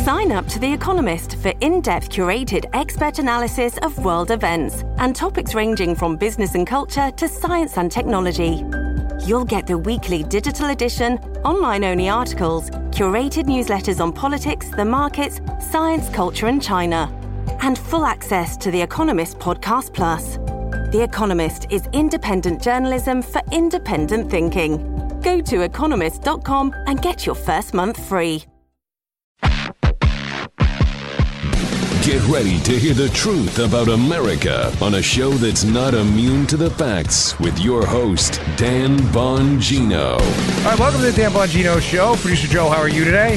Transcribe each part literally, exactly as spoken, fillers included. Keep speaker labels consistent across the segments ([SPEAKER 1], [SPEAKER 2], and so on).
[SPEAKER 1] Sign up to The Economist for in-depth curated expert analysis of world events and topics ranging from business and culture to science and technology. You'll get the weekly digital edition, online-only articles, curated newsletters on politics, the markets, science, culture and China, and full access to The Economist Podcast Plus. The Economist is independent journalism for independent thinking. Go to economist dot com and get your first month free.
[SPEAKER 2] Get ready to hear the truth about America on a show that's not immune to the facts with your host, Dan Bongino.
[SPEAKER 3] All right, welcome to the Dan Bongino Show. Producer Joe, how are you today?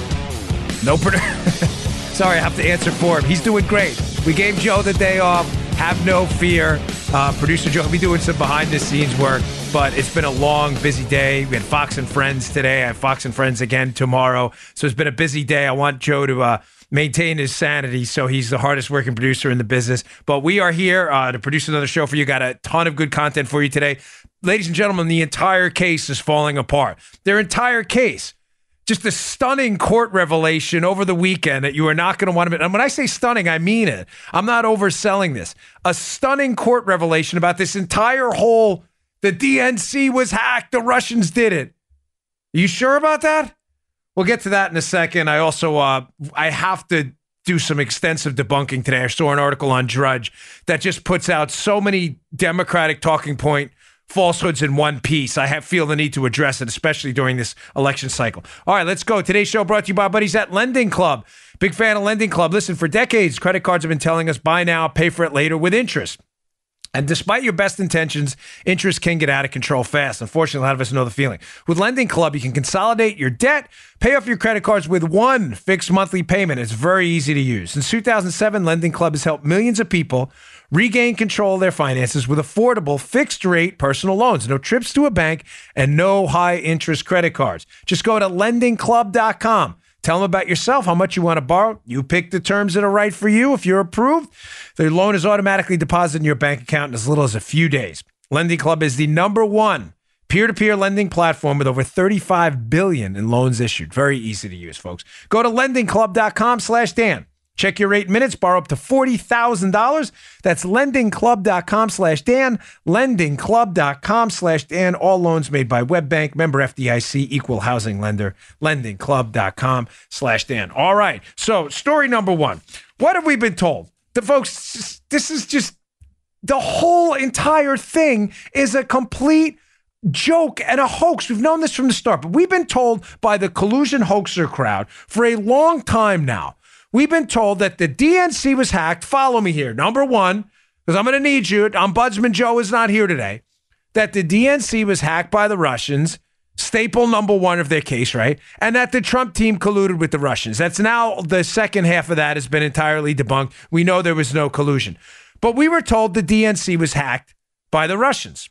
[SPEAKER 3] No, pro- sorry, I have to answer for him. He's doing great. We gave Joe the day off. Have no fear. Uh, Producer Joe will be doing some behind-the-scenes work, but it's been a long, busy day. We had Fox and Friends today. I have Fox and Friends again tomorrow. So it's been a busy day. I want Joe to uh, maintain his sanity, so he's the hardest working producer in the business. But we are here uh, to produce another show for you. Got a ton of good content for you today. Ladies and gentlemen, the entire case is falling apart. Their entire case. Just a stunning court revelation over the weekend that you are not going to want to. And when I say stunning, I mean it. I'm not overselling this. A stunning court revelation about this entire whole, the D N C was hacked, the Russians did it. Are you sure about that? We'll get to that in a second. I also, uh, I have to do some extensive debunking today. I saw an article on Drudge that just puts out so many Democratic talking point falsehoods in one piece. I have feel the need to address it, especially during this election cycle. All right, let's go. Today's show brought to you by our buddies at Lending Club. Big fan of Lending Club. Listen, for decades, credit cards have been telling us buy now, pay for it later with interest. And despite your best intentions, interest can get out of control fast. Unfortunately, a lot of us know the feeling. With Lending Club, you can consolidate your debt, pay off your credit cards with one fixed monthly payment. It's very easy to use. Since two thousand seven, Lending Club has helped millions of people regain control of their finances with affordable fixed-rate personal loans. No trips to a bank and no high-interest credit cards. Just go to lending club dot com. Tell them about yourself, how much you want to borrow. You pick the terms that are right for you. If you're approved, the loan is automatically deposited in your bank account in as little as a few days. Lending Club is the number one peer-to-peer lending platform with over thirty-five billion dollars in loans issued. Very easy to use, folks. Go to lending club dot com slash Dan. Check your rate minutes, borrow up to forty thousand dollars. That's lending club dot com slash Dan, lending club dot com slash Dan. All loans made by WebBank, member F D I C, equal housing lender, lending club dot com slash Dan. All right, so story number one. What have we been told? The folks, this is just, the whole entire thing is a complete joke and a hoax. We've known this from the start, but we've been told by the collusion hoaxer crowd for a long time now. We've been told that the D N C was hacked. Follow me here. Number one, because I'm going to need you. Ombudsman Joe is not here today. That the D N C was hacked by the Russians. Staple number one of their case, right? And that the Trump team colluded with the Russians. That's now the second half of that has been entirely debunked. We know there was no collusion. But we were told the D N C was hacked by the Russians.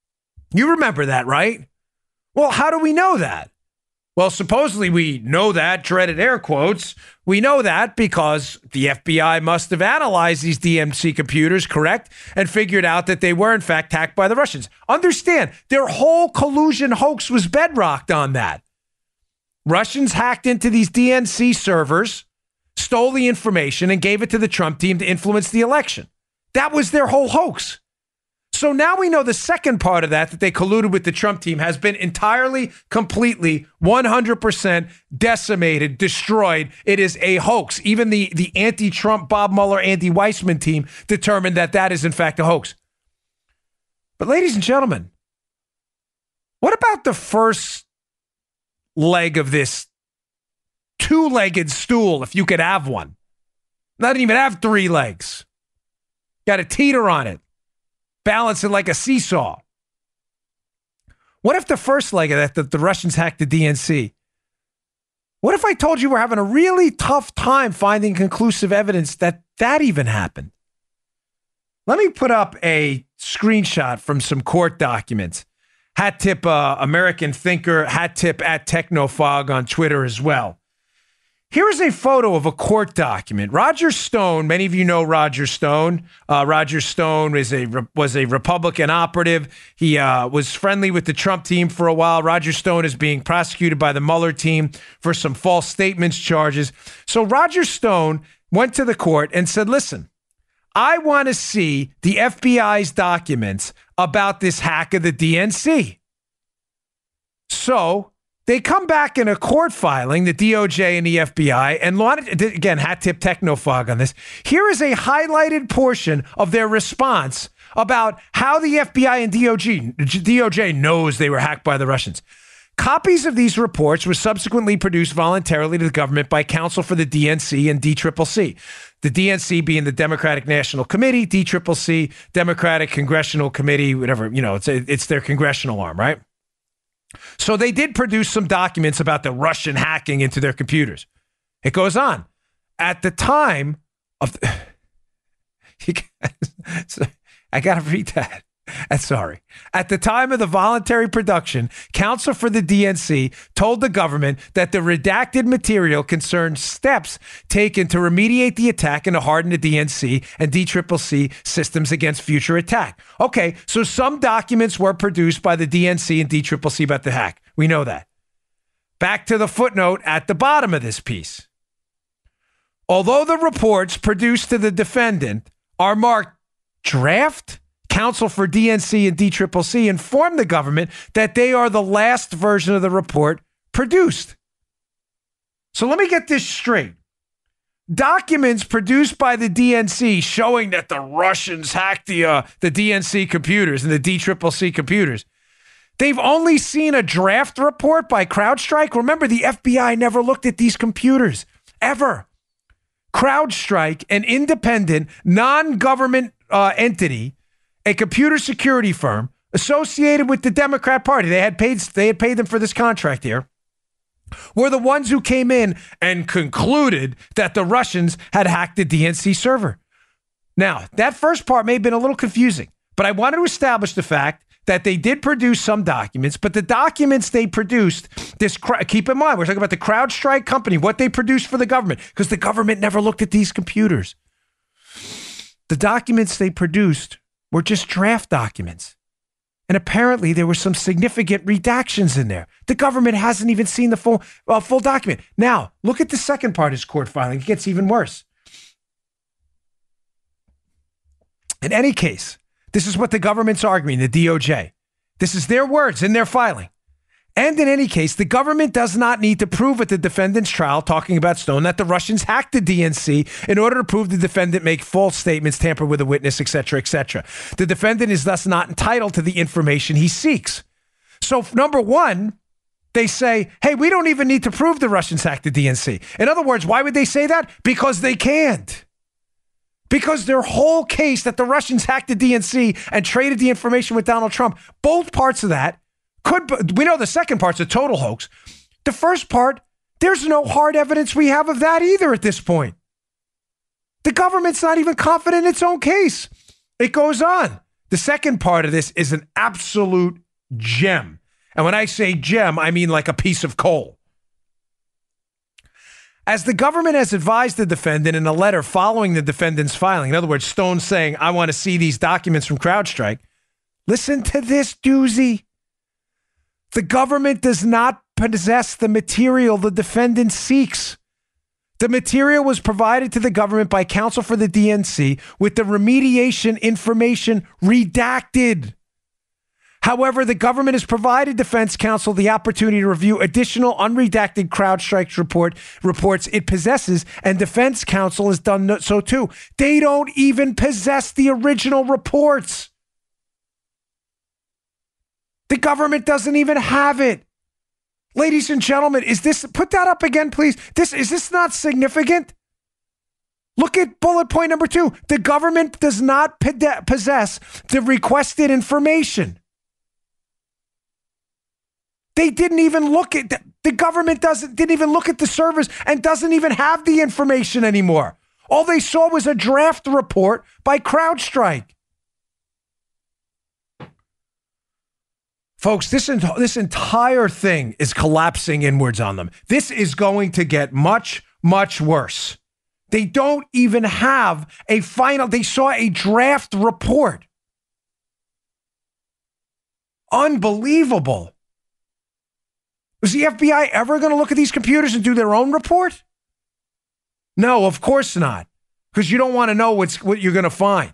[SPEAKER 3] You remember that, right? Well, how do we know that? Well, supposedly we know that, dreaded air quotes. We know that because the F B I must have analyzed these D N C computers, correct? And figured out that they were, in fact, hacked by the Russians. Understand, their whole collusion hoax was bedrocked on that. Russians hacked into these D N C servers, stole the information, and gave it to the Trump team to influence the election. That was their whole hoax. So now we know the second part of that, that they colluded with the Trump team, has been entirely, completely, one hundred percent decimated, destroyed. It is a hoax. Even the, the anti-Trump Bob Mueller, Andy Weissman team determined that that is, in fact, a hoax. But ladies and gentlemen, what about the first leg of this two-legged stool, if you could have one? Not even have three legs. Got a teeter on it. Balance it like a seesaw. What if the first leg of that, that the Russians hacked the D N C? What if I told you we're having a really tough time finding conclusive evidence that that even happened? Let me put up a screenshot from some court documents. Hat tip uh, American Thinker, hat tip at Technofog on Twitter as well. Here is a photo of a court document. Roger Stone, many of you know Roger Stone. Uh, Roger Stone is a was a Republican operative. He uh, was friendly with the Trump team for a while. Roger Stone is being prosecuted by the Mueller team for some false statements charges. So Roger Stone went to the court and said, listen, I want to see the F B I's documents about this hack of the D N C. So they come back in a court filing, the D O J and the F B I, and wanted, again, hat tip technofog on this. Here is a highlighted portion of their response about how the F B I and D O J, D O J knows they were hacked by the Russians. Copies of these reports were subsequently produced voluntarily to the government by counsel for the D N C and D C C C. The D N C being the Democratic National Committee, D C C C, Democratic Congressional Committee, whatever, you know, it's a, it's their congressional arm, right? So they did produce some documents about the Russian hacking into their computers. It goes on. At the time of... The, you guys, I got to read that. I'm sorry. At the time of the voluntary production, counsel for the D N C told the government that the redacted material concerned steps taken to remediate the attack and to harden the D N C and D C C C systems against future attack. Okay, so some documents were produced by the D N C and D C C C about the hack. We know that. Back to the footnote at the bottom of this piece. Although the reports produced to the defendant are marked draft, counsel for D N C and D C C C informed the government that they are the last version of the report produced. So let me get this straight. Documents produced by the D N C showing that the Russians hacked the uh, the D N C computers and the D C C C computers. They've only seen a draft report by CrowdStrike. Remember, the F B I never looked at these computers, ever. CrowdStrike, an independent, non-government uh, entity, a computer security firm associated with the Democrat Party, they had paid they had paid them for this contract here, were the ones who came in and concluded that the Russians had hacked the D N C server. Now, that first part may have been a little confusing, but I wanted to establish the fact that they did produce some documents, but the documents they produced, this keep in mind, we're talking about the CrowdStrike company, what they produced for the government, because the government never looked at these computers. The documents they produced were just draft documents. And apparently there were some significant redactions in there. The government hasn't even seen the full, uh, full document. Now, look at the second part of his court filing. It gets even worse. In any case, this is what the government's arguing, the D O J. This is their words in their filing. And in any case, the government does not need to prove at the defendant's trial, talking about Stone, that the Russians hacked the D N C in order to prove the defendant make false statements, tamper with a witness, et cetera, et cetera. The defendant is thus not entitled to the information he seeks. So, number one, they say, hey, we don't even need to prove the Russians hacked the D N C. In other words, why would they say that? Because they can't. Because their whole case that the Russians hacked the D N C and traded the information with Donald Trump, both parts of that could, we know the second part's a total hoax. The first part, there's no hard evidence we have of that either at this point. The government's not even confident in its own case. It goes on. The second part of this is an absolute gem. And when I say gem, I mean like a piece of coal. As the government has advised the defendant in a letter following the defendant's filing, in other words, Stone saying, I want to see these documents from CrowdStrike. Listen to this doozy. The government does not possess the material the defendant seeks. The material was provided to the government by counsel for the D N C with the remediation information redacted. However, the government has provided defense counsel the opportunity to review additional unredacted CrowdStrike report reports it possesses, and defense counsel has done so too. They don't even possess the original reports. The government doesn't even have it. Ladies and gentlemen, is this, put that up again, please. This, is this not significant? Look at bullet point number two. The government does not possess the requested information. They didn't even look at, the, the government doesn't, didn't even look at the servers and doesn't even have the information anymore. All they saw was a draft report by CrowdStrike. Folks, this, ent- this entire thing is collapsing inwards on them. This is going to get much much worse. They don't even have a final. They saw a draft report. Unbelievable. Was the F B I ever going to look at these computers and do their own report? No, of course not. Because you don't want to know what's, what you're going to find.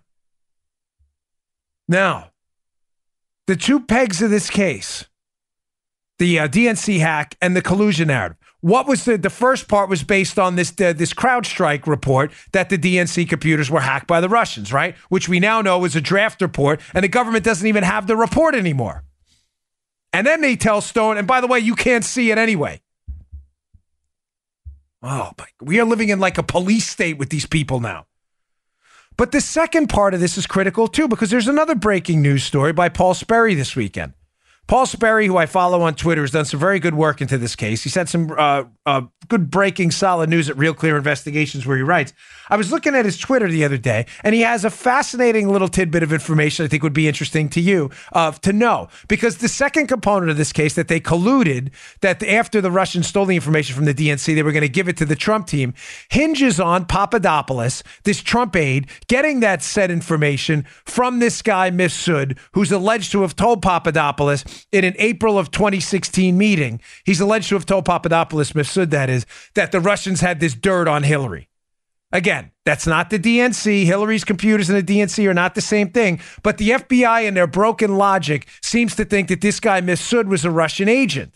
[SPEAKER 3] Now, the two pegs of this case, the uh, D N C hack and the collusion narrative. What was the, the first part was based on this, uh, this CrowdStrike report that the D N C computers were hacked by the Russians, right? Which we now know is a draft report, and the government doesn't even have the report anymore. And then they tell Stone, and by the way, you can't see it anyway. Oh, we are living in like a police state with these people now. But the second part of this is critical too, because there's another breaking news story by Paul Sperry this weekend. Paul Sperry, who I follow on Twitter, has done some very good work into this case. He's had some uh, uh, good breaking, solid news at Real Clear Investigations where he writes, I was looking at his Twitter the other day, and he has a fascinating little tidbit of information I think would be interesting to you uh, to know. Because the second component of this case, that they colluded, that after the Russians stole the information from the D N C, they were going to give it to the Trump team, hinges on Papadopoulos, this Trump aide, getting that said information from this guy, Mifsud, who's alleged to have told Papadopoulos in an April of twenty sixteen meeting, he's alleged to have told Papadopoulos, Mifsud that is, that the Russians had this dirt on Hillary. Again, that's not the D N C. Hillary's computers and the D N C are not the same thing. But the F B I, in their broken logic, seems to think that this guy, Mifsud, was a Russian agent.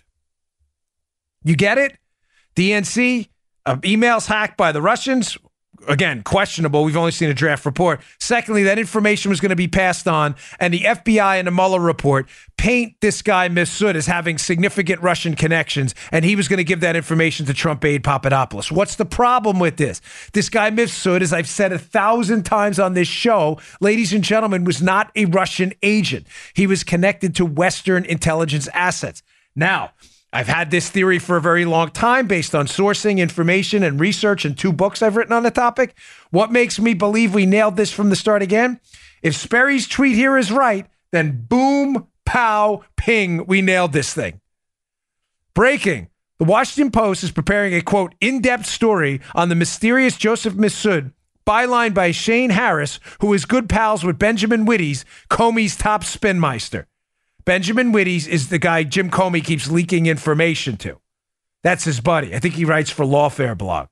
[SPEAKER 3] You get it? D N C, uh, emails hacked by the Russians. Again, questionable. We've only seen a draft report. Secondly, that information was going to be passed on, and the F B I and the Mueller report paint this guy, Mifsud, as having significant Russian connections, and he was going to give that information to Trump aide Papadopoulos. What's the problem with this? This guy, Mifsud, as I've said a thousand times on this show, ladies and gentlemen, was not a Russian agent. He was connected to Western intelligence assets. Now, I've had this theory for a very long time based on sourcing, information, and research, and two books I've written on the topic. What makes me believe we nailed this from the start again? If Sperry's tweet here is right, then boom, pow, ping, we nailed this thing. Breaking. The Washington Post is preparing a, quote, in-depth story on the mysterious Joseph Mifsud, bylined by Shane Harris, who is good pals with Benjamin Wittes, Comey's top spinmeister. Benjamin Wittes is the guy Jim Comey keeps leaking information to. That's his buddy. I think he writes for Lawfare blog.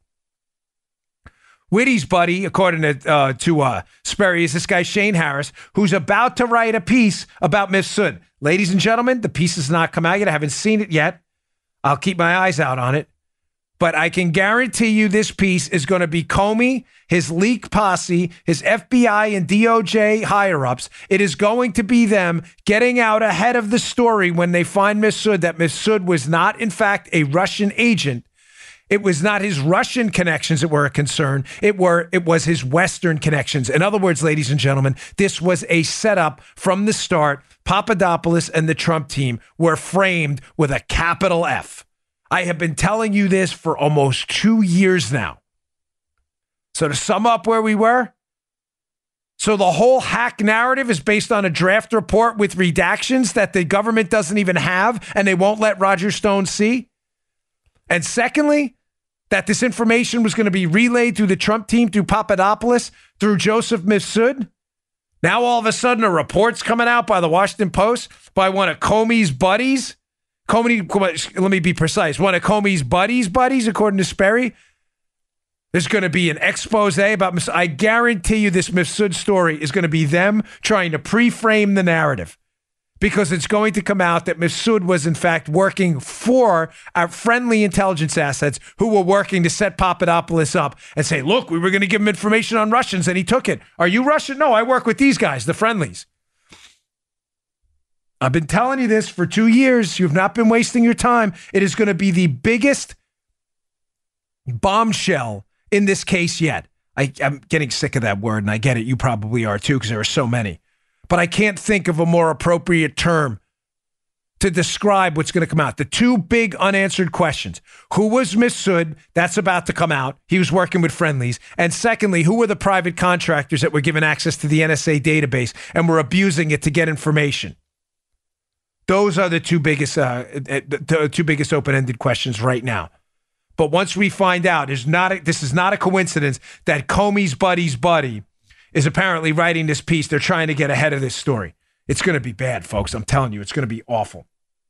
[SPEAKER 3] Wittes' buddy, according to, uh, to uh, Sperry, is this guy Shane Harris, who's about to write a piece about Mifsud. Ladies and gentlemen, the piece has not come out yet. I haven't seen it yet. I'll keep my eyes out on it. But I can guarantee you this piece is going to be Comey, his leak posse, his F B I and D O J higher-ups. It is going to be them getting out ahead of the story when they find Mifsud, that Mifsud was not, in fact, a Russian agent. It was not his Russian connections that were a concern. It were it was his Western connections. In other words, ladies and gentlemen, this was a setup from the start. Papadopoulos and the Trump team were framed with a capital F. I have been telling you this for almost two years now. So to sum up where we were, so the whole hack narrative is based on a draft report with redactions that the government doesn't even have and they won't let Roger Stone see. And secondly, that this information was going to be relayed through the Trump team, through Papadopoulos, through Joseph Mifsud. Now all of a sudden a report's coming out by the Washington Post by one of Comey's buddies. Comey, let me be precise. One of Comey's buddies' buddies, according to Sperry. There's going to be an expose about Mifsud. I guarantee you this Mifsud story is going to be them trying to pre-frame the narrative, because it's going to come out that Mifsud was, in fact, working for our friendly intelligence assets who were working to set Papadopoulos up and say, look, we were going to give him information on Russians, and he took it. Are you Russian? No, I work with these guys, the friendlies. I've been telling you this for two years. You've not been wasting your time. It is going to be the biggest bombshell in this case yet. I, I'm getting sick of that word, and I get it. You probably are too, because there are so many. But I can't think of a more appropriate term to describe what's going to come out. The two big unanswered questions. Who was Mifsud? That's about to come out. He was working with friendlies. And secondly, who were the private contractors that were given access to the N S A database and were abusing it to get information? Those are the two biggest, uh, the two biggest open-ended questions right now. But once we find out, is not a, this is not a coincidence that Comey's buddy's buddy is apparently writing this piece. They're trying to get ahead of this story. It's going to be bad, folks. I'm telling you, it's going to be awful.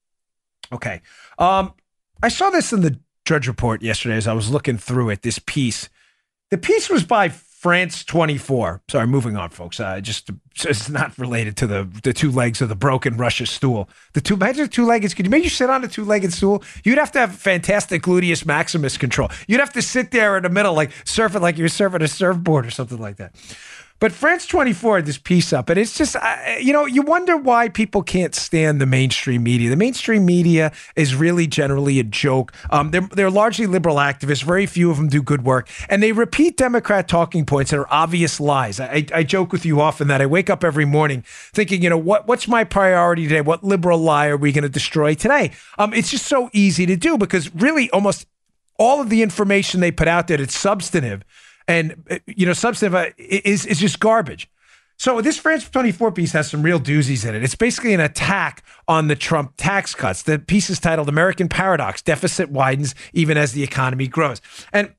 [SPEAKER 3] Okay. Um, I saw this in the Drudge Report yesterday as I was looking through it, this piece. The piece was by France twenty-four. Sorry, moving on, folks. Uh, just it's not related to the the two legs of the broken Russia stool. The two, imagine the two-legged. Could you make you sit on a two-legged stool? You'd have to have fantastic gluteus maximus control. You'd have to sit there in the middle, like surfing, like you're surfing a surfboard or something like that. But France twenty-four had this piece up, and it's just, uh, you know, you wonder why people can't stand the mainstream media. The mainstream media is really generally a joke. Um, they're, they're largely liberal activists. Very few of them do good work. And they repeat Democrat talking points that are obvious lies. I, I joke with you often that I wake up every morning thinking, you know, what what's my priority today? What liberal lie are we going to destroy today? Um, it's just so easy to do because really almost all of the information they put out there that's substantive and, you know, substantive uh, is, is just garbage. So this France twenty-four piece has some real doozies in it. It's basically an attack on the Trump tax cuts. The piece is titled American Paradox, Deficit Widens Even as the Economy Grows. And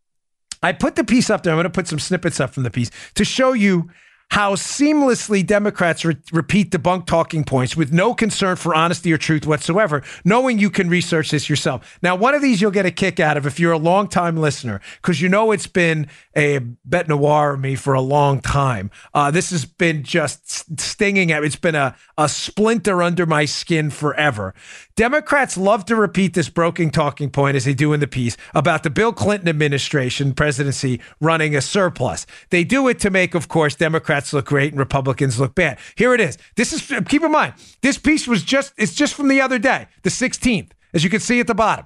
[SPEAKER 3] I put the piece up there. I'm going to put some snippets up from the piece to show you how seamlessly Democrats re- repeat debunked talking points with no concern for honesty or truth whatsoever, knowing you can research this yourself. Now, one of these you'll get a kick out of if you're a longtime listener, because you know it's been a bête noire of me for a long time. Uh, this has been just stinging at me. It's been a, a splinter under my skin forever. Democrats love to repeat this broken talking point, as they do in the piece, about the Bill Clinton administration presidency running a surplus. They do it to make, of course, Democrats look great and Republicans look bad. Here it is. This is, keep in mind, this piece was just, it's just from the other day, the sixteenth, as you can see at the bottom.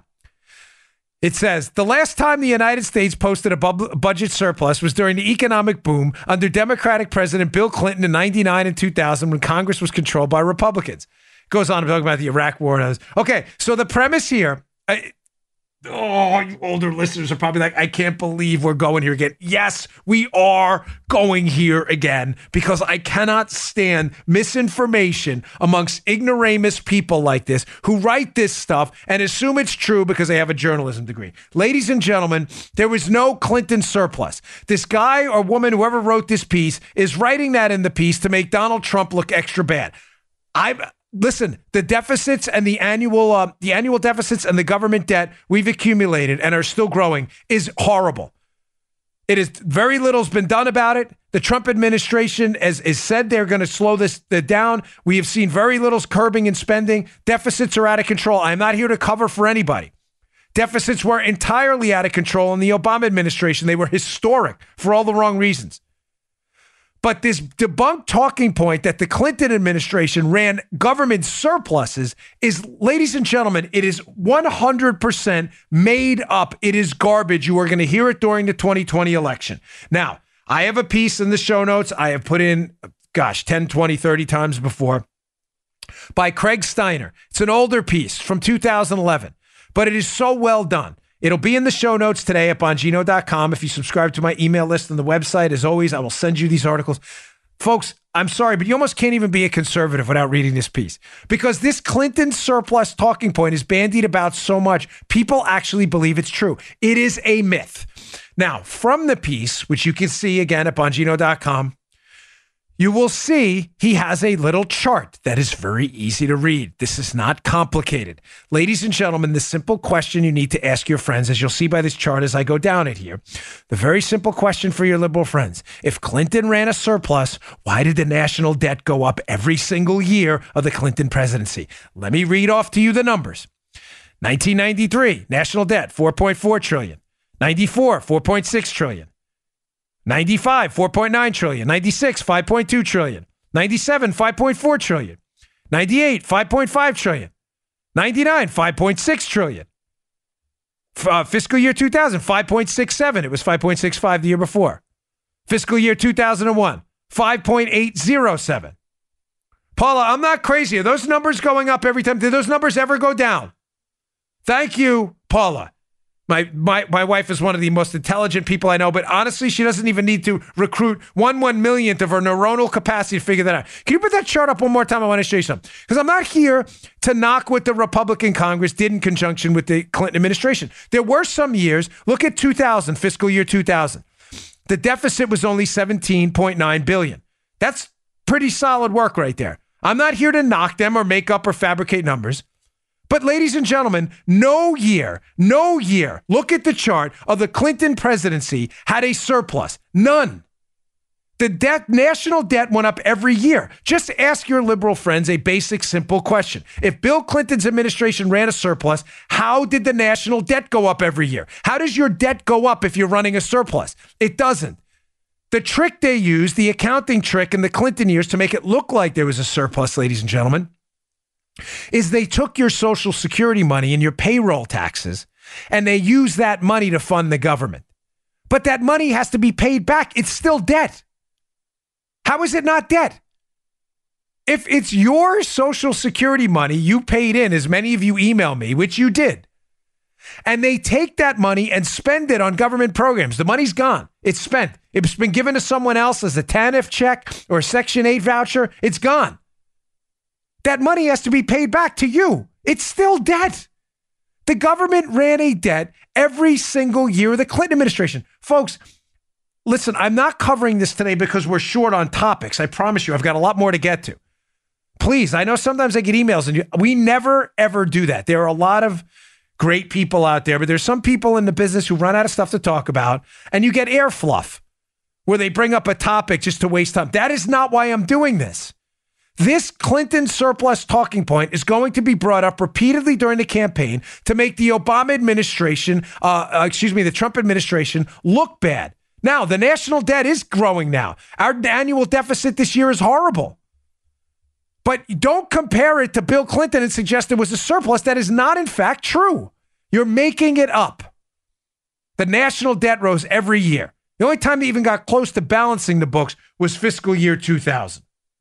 [SPEAKER 3] It says, the last time the United States posted a bu- budget surplus was during the economic boom under Democratic President Bill Clinton in ninety-nine and two thousand when Congress was controlled by Republicans. Goes on to talk about the Iraq war and others. Okay, so the premise here, I, oh, you older listeners are probably like, I can't believe we're going here again. Yes, we are going here again because I cannot stand misinformation amongst ignoramus people like this who write this stuff and assume it's true because they have a journalism degree. Ladies and gentlemen, there was no Clinton surplus. This guy or woman, whoever wrote this piece, is writing that in the piece to make Donald Trump look extra bad. I'm... Listen, the deficits and the annual uh, the annual deficits and the government debt we've accumulated and are still growing is horrible. It is very little's been done about it. The Trump administration has, has said they're going to slow this the down. We have seen very little's curbing in spending. Deficits are out of control. I'm not here to cover for anybody. Deficits were entirely out of control in the Obama administration. They were historic for all the wrong reasons. But this debunked talking point that the Clinton administration ran government surpluses is, ladies and gentlemen, it is one hundred percent made up. It is garbage. You are going to hear it during the twenty twenty election. Now, I have a piece in the show notes I have put in, gosh, ten, twenty, thirty times before by Craig Steiner. It's an older piece from two thousand eleven, but it is so well done. It'll be in the show notes today at Bongino dot com. If you subscribe to my email list on the website, as always, I will send you these articles. Folks, I'm sorry, but you almost can't even be a conservative without reading this piece because this Clinton surplus talking point is bandied about so much, people actually believe it's true. It is a myth. Now, from the piece, which you can see again at Bongino dot com, you will see he has a little chart that is very easy to read. This is not complicated. Ladies and gentlemen, the simple question you need to ask your friends, as you'll see by this chart as I go down it here, the very simple question for your liberal friends. If Clinton ran a surplus, why did the national debt go up every single year of the Clinton presidency? Let me read off to you the numbers. nineteen ninety-three, national debt, four point four trillion dollars. ninety-four, four point six trillion dollars. ninety-five, four point nine trillion dollars. ninety-six, five point two trillion dollars. ninety-seven, five point four trillion dollars. ninety-eight, five point five trillion dollars. ninety-nine, five point six trillion dollars. Uh, fiscal year two thousand, five point six seven. It was five point six five the year before. Fiscal year two thousand one, five point eight zero seven. Paula, I'm not crazy. Are those numbers going up every time? Did those numbers ever go down? Thank you, Paula. My, my my wife is one of the most intelligent people I know, but honestly, she doesn't even need to recruit one one millionth of her neuronal capacity to figure that out. Can you put that chart up one more time? I want to show you something. Because I'm not here to knock what the Republican Congress did in conjunction with the Clinton administration. There were some years, look at two thousand, fiscal year two thousand. The deficit was only seventeen point nine billion dollars. That's pretty solid work right there. I'm not here to knock them or make up or fabricate numbers. But ladies and gentlemen, no year, no year, look at the chart of the Clinton presidency had a surplus. None. The debt, national debt went up every year. Just ask your liberal friends a basic, simple question. If Bill Clinton's administration ran a surplus, how did the national debt go up every year? How does your debt go up if you're running a surplus? It doesn't. The trick they used, the accounting trick in the Clinton years to make it look like there was a surplus, ladies and gentlemen, is they took your Social Security money and your payroll taxes, and they used that money to fund the government. But that money has to be paid back. It's still debt. How is it not debt? If it's your Social Security money you paid in, as many of you email me, which you did, and they take that money and spend it on government programs, the money's gone. It's spent. It's been given to someone else as a TANF check or a Section eight voucher. It's gone. That money has to be paid back to you. It's still debt. The government ran a debt every single year of the Clinton administration. Folks, listen, I'm not covering this today because we're short on topics. I promise you, I've got a lot more to get to. Please, I know sometimes I get emails and you, we never, ever do that. There are a lot of great people out there, but there's some people in the business who run out of stuff to talk about, and you get air fluff where they bring up a topic just to waste time. That is not why I'm doing this. This Clinton surplus talking point is going to be brought up repeatedly during the campaign to make the Obama administration, uh, uh, excuse me, the Trump administration look bad. Now, the national debt is growing now. Our annual deficit this year is horrible. But don't compare it to Bill Clinton and suggest it was a surplus. That is not, in fact, true. You're making it up. The national debt rose every year. The only time they even got close to balancing the books was fiscal year two thousand.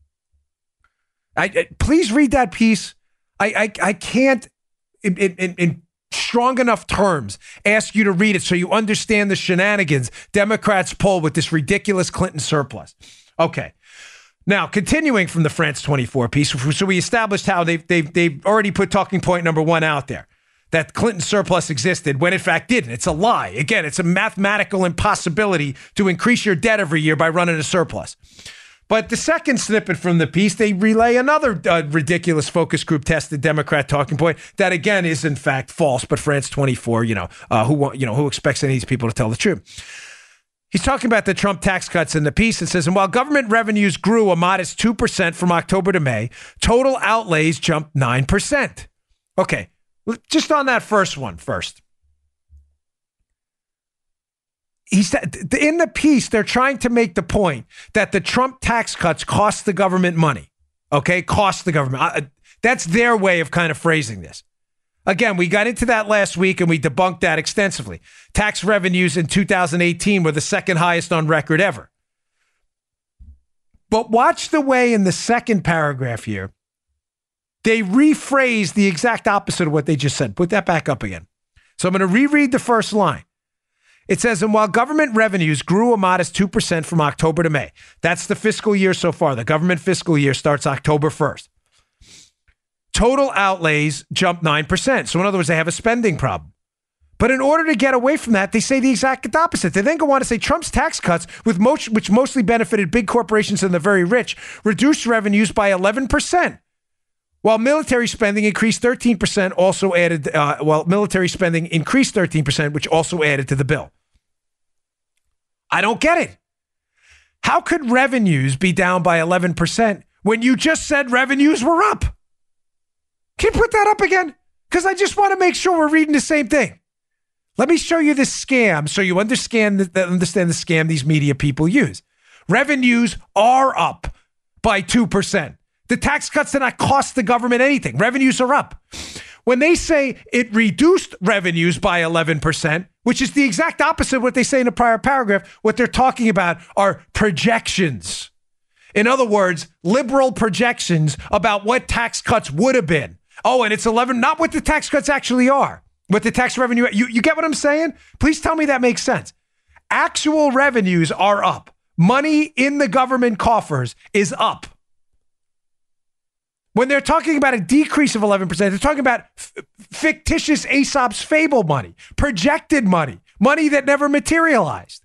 [SPEAKER 3] I, I, please read that piece. I I, I can't, in, in, in strong enough terms, ask you to read it so you understand the shenanigans Democrats pull with this ridiculous Clinton surplus. Okay. Now, continuing from the France twenty-four piece, so we established how they've, they've, they've already put talking point number one out there, that Clinton surplus existed when in fact didn't. It's a lie. Again, it's a mathematical impossibility to increase your debt every year by running a surplus. But the second snippet from the piece, they relay another uh, ridiculous focus group tested Democrat talking point that again is in fact false. But France twenty-four, you know, uh, who you know who expects any of these people to tell the truth? He's talking about the Trump tax cuts in the piece. It says, and while government revenues grew a modest two percent from October to May, total outlays jumped nine percent. Okay, just on that first one first. He said in the piece, they're trying to make the point that the Trump tax cuts cost the government money. Okay, cost the government. Uh, that's their way of kind of phrasing this. Again, we got into that last week and we debunked that extensively. Tax revenues in two thousand eighteen were the second highest on record ever. But watch the way in the second paragraph here, they rephrase the exact opposite of what they just said. Put that back up again. So I'm going to reread the first line. It says, and while government revenues grew a modest two percent from October to May, that's the fiscal year so far. The government fiscal year starts October first. Total outlays jumped nine percent. So in other words, they have a spending problem. But in order to get away from that, they say the exact opposite. They then go on to say Trump's tax cuts, with most, which mostly benefited big corporations and the very rich, reduced revenues by eleven percent. While military spending increased thirteen percent, also added, uh, while military spending increased thirteen percent, which also added to the bill. I don't get it. How could revenues be down by eleven percent when you just said revenues were up? Can you put that up again? Because I just want to make sure we're reading the same thing. Let me show you this scam so you understand the, understand the scam these media people use. Revenues are up by two percent. The tax cuts did not cost the government anything. Revenues are up. When they say it reduced revenues by eleven percent, which is the exact opposite of what they say in the prior paragraph, what they're talking about are projections. In other words, liberal projections about what tax cuts would have been. Oh, and it's eleven, not what the tax cuts actually are. With the tax revenue, you, you get what I'm saying? Please tell me that makes sense. Actual revenues are up. Money in the government coffers is up. When they're talking about a decrease of eleven percent, they're talking about f- fictitious Aesop's fable money, projected money, money that never materialized.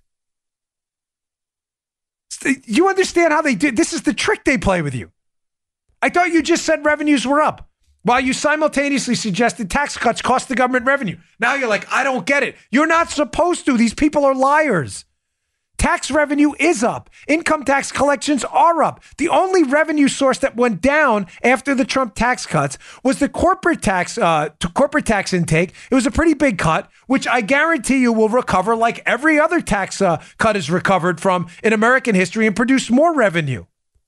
[SPEAKER 3] You understand how they do? This is the trick they play with you. I thought you just said revenues were up while you simultaneously suggested tax cuts cost the government revenue. Now you're like, I don't get it. You're not supposed to. These people are liars. Tax revenue is up. Income tax collections are up. The only revenue source that went down after the Trump tax cuts was the corporate tax, uh, to corporate tax intake. It was a pretty big cut, which I guarantee you will recover like every other tax uh, cut is recovered from in American history and produce more revenue.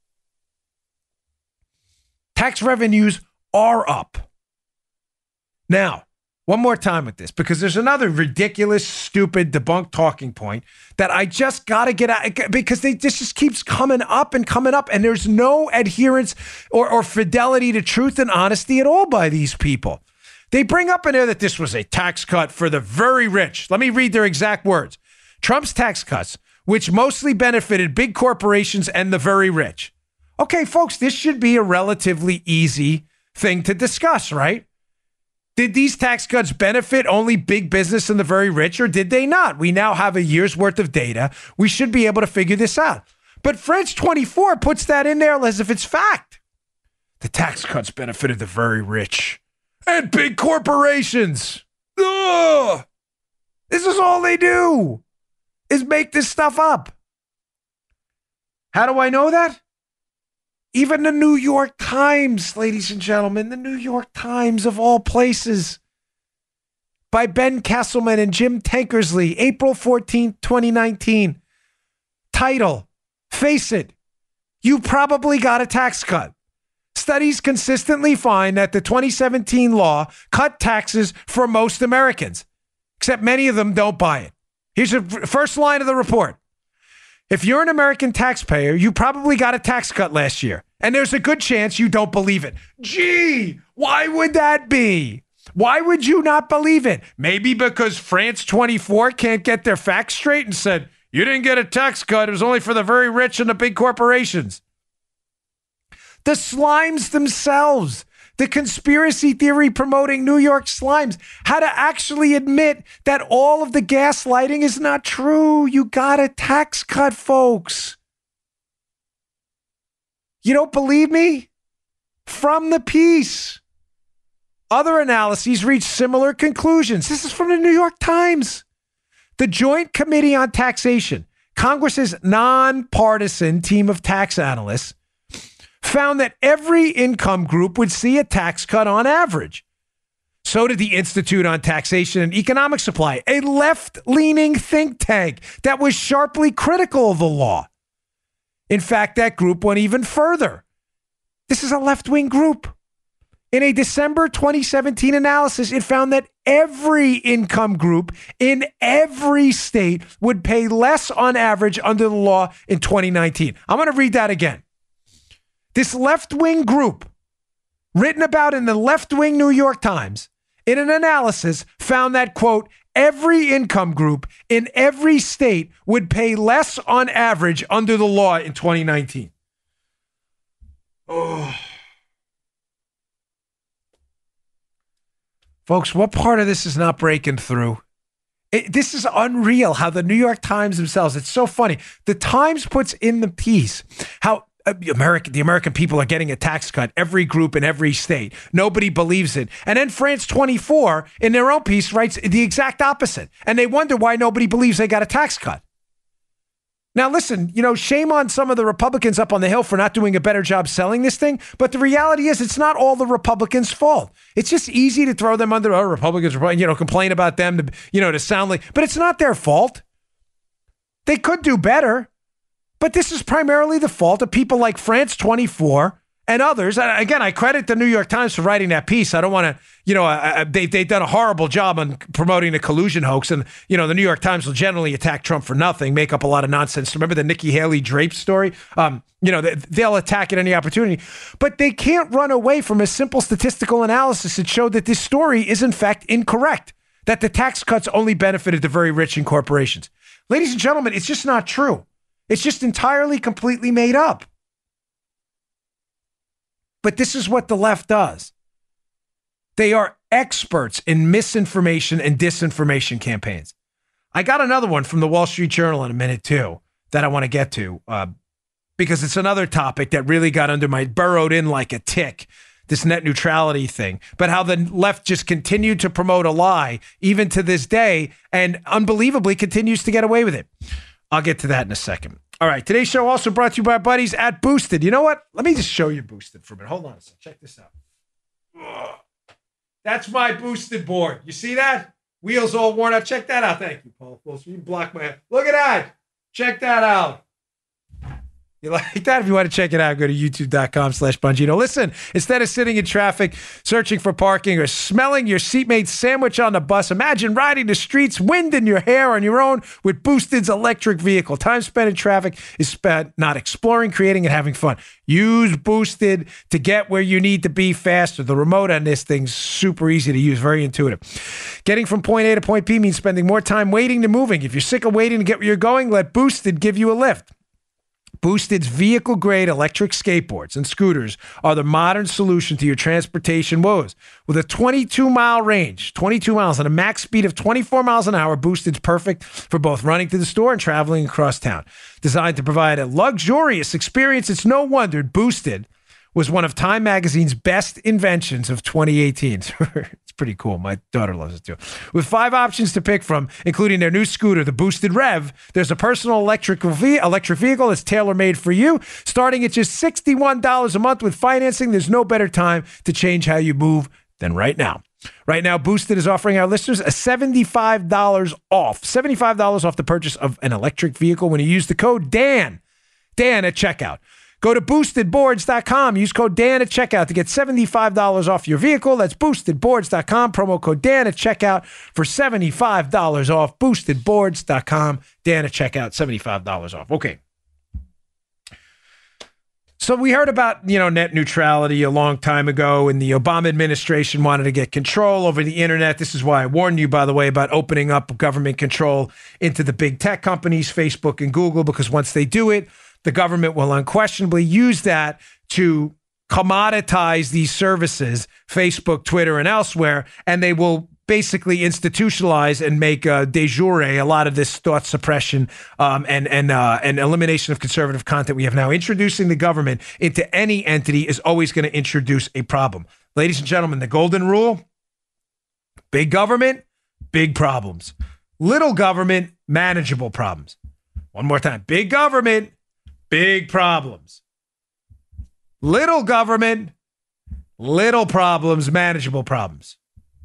[SPEAKER 3] Tax revenues are up. Now, one more time with this, because there's another ridiculous, stupid, debunked talking point that I just got to get out, because they, this just keeps coming up and coming up, and there's no adherence or, or fidelity to truth and honesty at all by these people. They bring up in there that this was a tax cut for the very rich. Let me read their exact words. Trump's tax cuts, which mostly benefited big corporations and the very rich. Okay, folks, this should be a relatively easy thing to discuss, right? Did these tax cuts benefit only big business and the very rich, or did they not? We now have a year's worth of data. We should be able to figure this out. But France twenty-four puts that in there as if it's fact. The tax cuts benefited the very rich and big corporations. Ugh! This is all they do, is make this stuff up. How do I know that? Even the New York Times, ladies and gentlemen, the New York Times of all places, by Ben Castleman and Jim Tankersley, April fourteenth, twenty nineteen. Title, face it, you probably got a tax cut. Studies consistently find that the twenty seventeen law cut taxes for most Americans, except many of them don't buy it. Here's the first line of the report. If you're an American taxpayer, you probably got a tax cut last year, and there's a good chance you don't believe it. Gee, why would that be? Why would you not believe it? Maybe because France twenty-four can't get their facts straight and said, you didn't get a tax cut. It was only for the very rich and the big corporations. The slimes themselves, the conspiracy theory promoting New York slimes, had to actually admit that all of the gaslighting is not true. You got a tax cut, folks. You don't believe me? From the piece. Other analyses reach similar conclusions. This is from the New York Times. The Joint Committee on Taxation, Congress's nonpartisan team of tax analysts, found that every income group would see a tax cut on average. So did the Institute on Taxation and Economic Supply, a left-leaning think tank that was sharply critical of the law. In fact, that group went even further. This is a left-wing group. In a December twenty seventeen analysis, it found that every income group in every state would pay less on average under the law in twenty nineteen. I'm going to read that again. This left-wing group, written about in the left-wing New York Times, in an analysis found that, quote, every income group in every state would pay less on average under the law in twenty nineteen. Oh. Folks, what part of this is not breaking through? It, this is unreal how the New York Times themselves, it's so funny. The Times puts in the piece how American, the American people are getting a tax cut, every group in every state. Nobody believes it. And then France twenty-four, in their own piece, writes the exact opposite. And they wonder why nobody believes they got a tax cut. Now, listen, you know, shame on some of the Republicans up on the Hill for not doing a better job selling this thing. But the reality is it's not all the Republicans' fault. It's just easy to throw them under, oh, Republicans, you know, complain about them, to, you know, to sound like, but it's not their fault. They could do better. But this is primarily the fault of people like France twenty-four and others. And again, I credit the New York Times for writing that piece. I don't want to, you know, uh, they, they've done a horrible job on promoting the collusion hoax. And, you know, the New York Times will generally attack Trump for nothing, make up a lot of nonsense. Remember the Nikki Haley Drape story? Um, you know, they, they'll attack at any opportunity. But they can't run away from a simple statistical analysis that showed that this story is, in fact, incorrect. that the tax cuts only benefited the very rich and corporations. Ladies and gentlemen, it's just not true. It's just entirely, completely made up. But this is what the left does. They are experts in misinformation and disinformation campaigns. I got another one from the Wall Street Journal in a minute, too, that I want to get to, uh, because it's another topic that really got under my, burrowed in like a tick, this net neutrality thing, but how the left just continued to promote a lie, even to this day, and unbelievably continues to get away with it. I'll get to that in a second. All right, today's show also brought to you by our buddies at Boosted. You know what? Let me just show you Boosted for a minute. Hold on a second. Check this out. Ugh. That's my Boosted board. You see that? Wheels all worn out. Check that out. Thank you, Paul. You block my head. Look at that. Check that out. You like that? If you want to check it out, go to youtube.com slash Bongino. Listen, instead of sitting in traffic, searching for parking, or smelling your seatmate's sandwich on the bus, imagine riding the streets, wind in your hair on your own with Boosted's electric vehicle. Time spent in traffic is spent not exploring, creating, and having fun. Use Boosted to get where you need to be faster. The remote on this thing's super easy to use, very intuitive. Getting from point A to point B means spending more time waiting than moving. If you're sick of waiting to get where you're going, let Boosted give you a lift. Boosted's vehicle-grade electric skateboards and scooters are the modern solution to your transportation woes. With a twenty-two mile range, twenty-two miles, and a max speed of twenty-four miles an hour, Boosted's perfect for both running to the store and traveling across town. Designed to provide a luxurious experience, it's no wonder Boosted was one of Time Magazine's best inventions of twenty eighteen. It's pretty cool. My daughter loves it too. With five options to pick from, including their new scooter, the Boosted Rev, there's a personal electric, ve- electric vehicle that's tailor-made for you, starting at just sixty-one dollars a month with financing. There's no better time to change how you move than right now. Right now, Boosted is offering our listeners a seventy-five dollars off, seventy-five dollars off the purchase of an electric vehicle when you use the code Dan, Dan at checkout. Go to boosted boards dot com. Use code Dan at checkout to get seventy-five dollars off your vehicle. That's boosted boards dot com. Promo code Dan at checkout for seventy-five dollars off. boosted boards dot com. Dan at checkout, seventy-five dollars off. Okay. So we heard about, you know, net neutrality a long time ago, and the Obama administration wanted to get control over the internet. This is why I warned you, by the way, about opening up government control into the big tech companies, Facebook and Google, because once they do it, the government will unquestionably use that to commoditize these services, Facebook, Twitter, and elsewhere, and they will basically institutionalize and make uh, de jure a lot of this thought suppression um, and and uh, and elimination of conservative content we have now. Introducing the government into any entity is always going to introduce a problem. Ladies and gentlemen, the golden rule: big government, big problems. Little government, manageable problems. One more time: big government, big problems. Little government, little problems, manageable problems.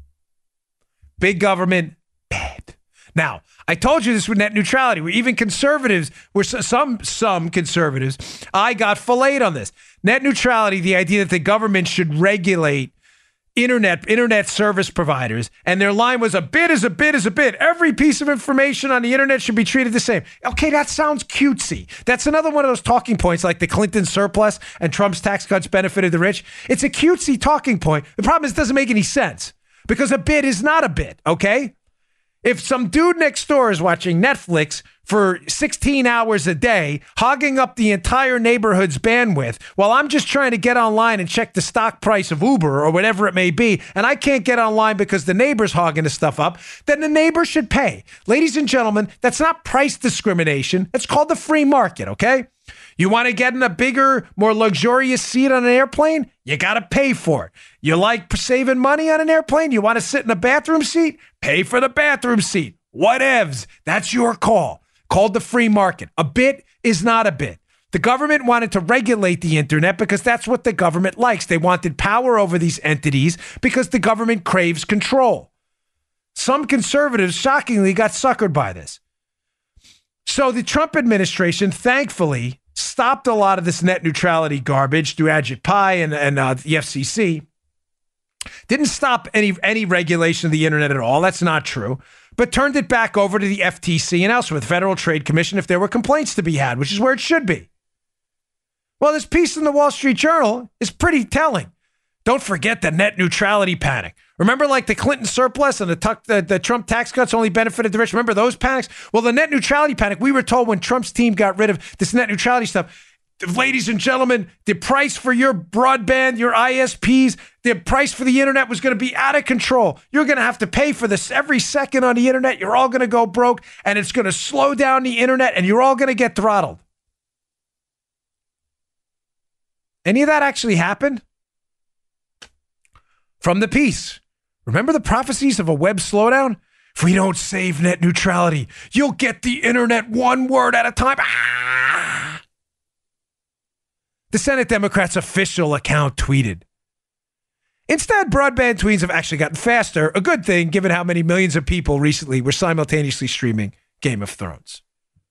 [SPEAKER 3] Big government, bad. Now, I told you this with net neutrality, where even conservatives, were some some conservatives, I got filleted on this. Net neutrality, the idea that the government should regulate internet internet service providers, and their line was a bit is a bit is a bit. Every piece of information on the internet should be treated the same. Okay, that sounds cutesy. That's another one of those talking points like the Clinton surplus and Trump's tax cuts benefited the rich. It's a cutesy talking point. The problem is it doesn't make any sense because a bit is not a bit, okay? If some dude next door is watching Netflix for sixteen hours a day, hogging up the entire neighborhood's bandwidth, while I'm just trying to get online and check the stock price of Uber or whatever it may be, and I can't get online because the neighbor's hogging the stuff up, then the neighbor should pay. Ladies and gentlemen, that's not price discrimination. It's called the free market, okay? You want to get in a bigger, more luxurious seat on an airplane? You got to pay for it. You like saving money on an airplane? You want to sit in a bathroom seat? Pay for the bathroom seat. Whatevs. That's your call. Called the free market. A bit is not a bit. The government wanted to regulate the internet because that's what the government likes. They wanted power over these entities because the government craves control. Some conservatives, shockingly, got suckered by this. So the Trump administration, thankfully, stopped a lot of this net neutrality garbage through Ajit Pai and, and uh, the F C C. Didn't stop any, any regulation of the internet at all. That's not true. But turned it back over to the F T C and elsewhere, the Federal Trade Commission, if there were complaints to be had, which is where it should be. Well, this piece in the Wall Street Journal is pretty telling. Don't forget the net neutrality panic. Remember, like the Clinton surplus and the, tuck, the, the Trump tax cuts only benefited the rich? Remember those panics? Well, the net neutrality panic, we were told when Trump's team got rid of this net neutrality stuff, ladies and gentlemen, the price for your broadband, your I S Ps, the price for the internet was going to be out of control. You're going to have to pay for this every second on the internet. You're all going to go broke, and it's going to slow down the internet, and you're all going to get throttled. Any of that actually happened? From the piece. Remember the prophecies of a web slowdown? If we don't save net neutrality, you'll get the internet one word at a time. Ah! The Senate Democrats' official account tweeted. Instead, broadband tweets have actually gotten faster, a good thing given how many millions of people recently were simultaneously streaming Game of Thrones.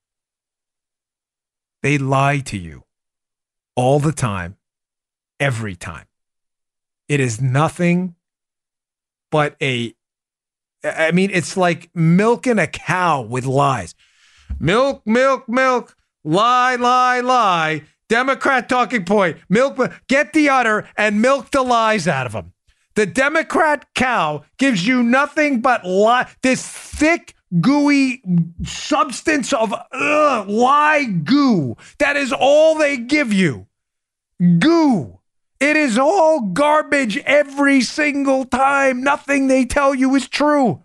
[SPEAKER 3] They lie to you all the time, every time. It is nothing but a, I mean, it's like milking a cow with lies. Milk, milk, milk, lie, lie, lie. Democrat talking point. Milk, get the udder and milk the lies out of them. The Democrat cow gives you nothing but lie. This thick, gooey substance of ugh, lie goo. That is all they give you. Goo. It is all garbage every single time. Nothing they tell you is true.